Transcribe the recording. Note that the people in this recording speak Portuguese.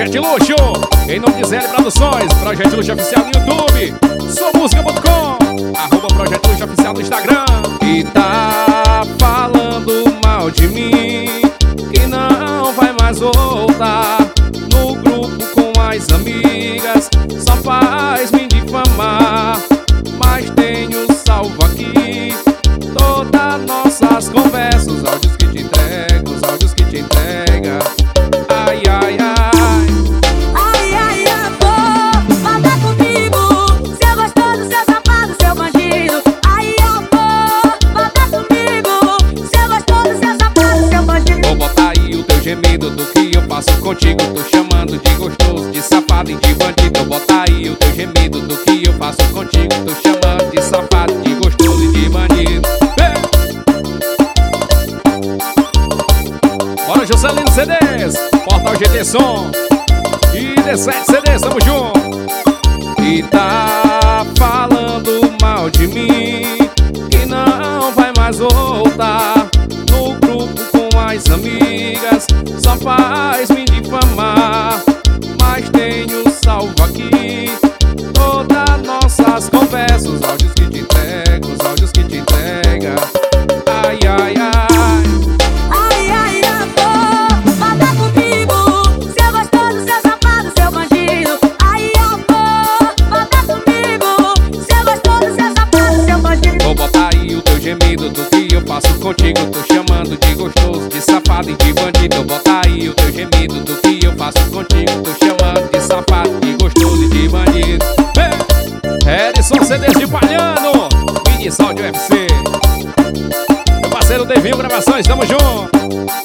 Projeto Luxo, em nome de ZL Produções, Projeto Luxo Oficial no YouTube, somusca.com, @Projeto Luxo Oficial no Instagram. E tá falando mal de mim, que não vai mais voltar no grupo com as amigas, só faz me difamar. Mas tenho salvo aqui todas nossas conversas, os áudios que te entrega, os áudios que te entrega. Ai, ai, ai. Ai, ai, amor, volta comigo, seu gostoso, seu safado, seu bandido. Ai, amor, volta comigo, seu gostoso, seu safado, seu bandido. Vou botar aí o teu gemido do que eu faço contigo. Tô chamando de gostoso, de safado e de bandido. Vou botar aí o teu gemido do que eu faço contigo. Tô chamando de safado, de gostoso e de bandido. Bora, Joselino CDs, Portal GT Som e D7 CDs, tamo junto. E tá falando mal de mim, que não vai mais voltar no grupo com as amigas, só faz me difamar. Mas tenho salvo aqui todas nossas conversas, os áudios que te entrega, os áudios que te entrega. Ai, ai, ai. Ai, ai, amor, volta comigo, seu gostoso, seu safado, seu bandido. Ai, amor, volta comigo, seu gostoso, seu safado, seu bandido. Vou botar aí o teu gemido do que eu faço contigo. Tô chamando de gostoso, de safado e de bandido. Vou botar aí o teu gemido do que eu faço contigo. Tô chamando de safado, de gostoso e de bandido. Edson CDs de Palhano, Mini Sound UFC. Meu parceiro Devinho Gravações, tamo junto.